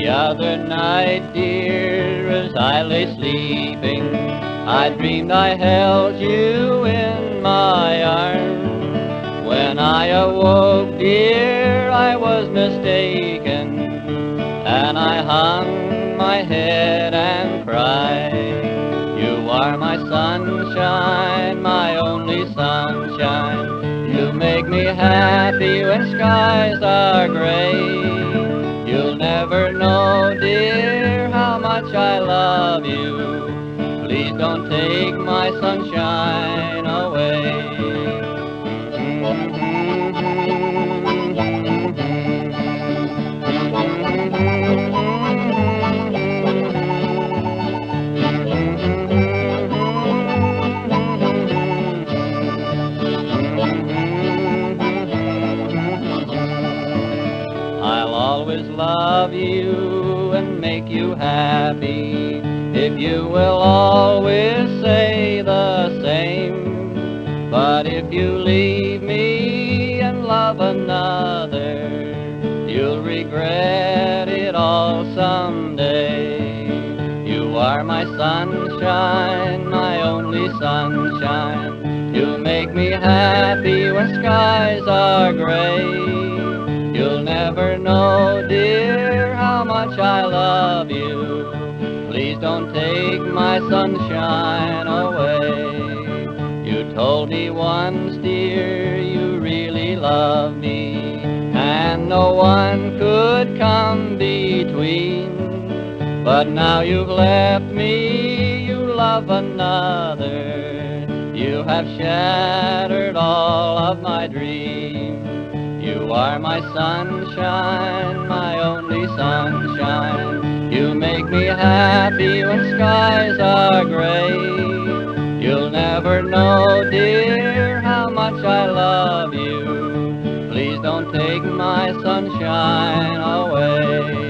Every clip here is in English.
other night, dear, as I lay sleeping, I dreamed I held you in my arms. When I awoke, dear, I was mistaken, and I hung my head and cried. You are my sunshine, my only sunshine. You make me happy when skies are gray. You'll never know, dear, how much I love you. Please don't take my sunshine away. I'll always love you and make you happy if you will always say the same. But if you leave me and love another, you'll regret it all someday. You are my sunshine, my only sunshine. You make me happy when skies are gray. You'll never know, dear, how much I love you. Please don't take my sunshine away. You told me once, dear, you really love me, and no one could come between. But now you've left me, you love another. You have shattered all of my dreams. You are my sunshine, my only sunshine. You make me happy when skies are gray. You'll never know, dear, how much I love you. Please don't take my sunshine away.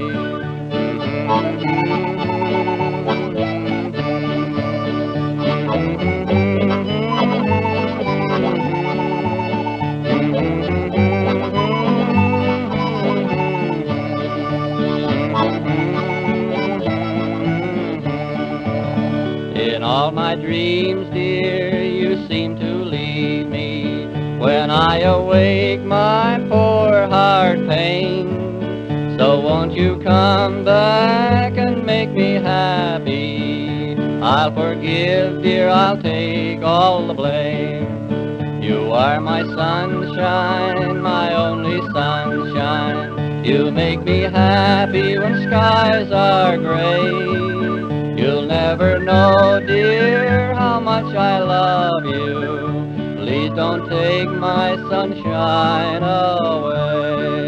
In all my dreams, dear, you seem to leave me. When I awake, my poor heart pains. So won't you come back and make me happy? I'll forgive, dear, I'll take all the blame. You are my sunshine, my only sunshine. You make me happy when skies are gray. You'll never know, dear, how much I love you. Please don't take my sunshine away.